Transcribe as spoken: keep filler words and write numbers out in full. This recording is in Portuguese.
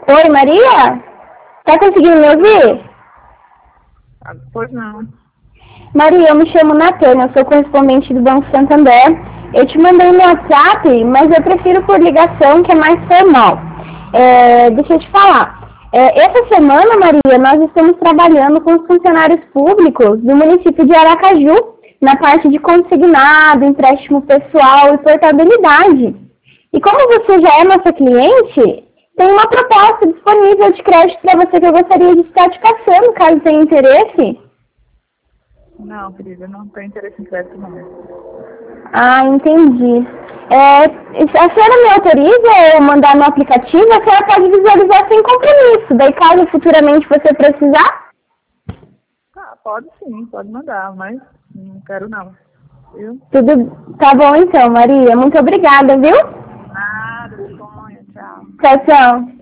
Oi, Maria? Tá conseguindo me ouvir? Ah, pois não. Maria, eu me chamo Natânia, eu sou correspondente do Banco Santander. Eu te mandei no WhatsApp, mas eu prefiro por ligação, que é mais formal. É, deixa eu te falar. É, essa semana, Maria, nós estamos trabalhando com os funcionários públicos do município de Aracaju, na parte de consignado, empréstimo pessoal e portabilidade. E como você já é nossa cliente, tem uma proposta disponível de crédito para você que eu gostaria de estar te passando, caso tenha interesse. Não, querida, não tenho interesse em crédito, não. Ah, entendi. É, a senhora me autoriza eu mandar no aplicativo? A senhora pode visualizar sem compromisso. Daí, caso futuramente você precisar? Ah, pode sim, pode mandar, mas não quero não. Viu? Tudo tá bom então, Maria. Muito obrigada, viu? Nada, disponha, tchau. Tchau, tchau.